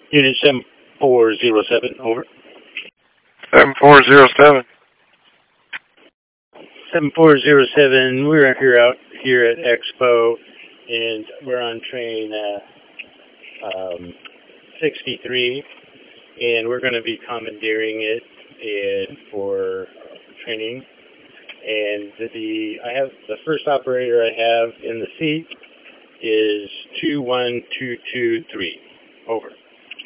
Unit 7407, over. 7407. 7407, we're out here at Expo, and we're on train 63, and we're going to be commandeering it for training. And the first operator I have in the seat is 21223, over.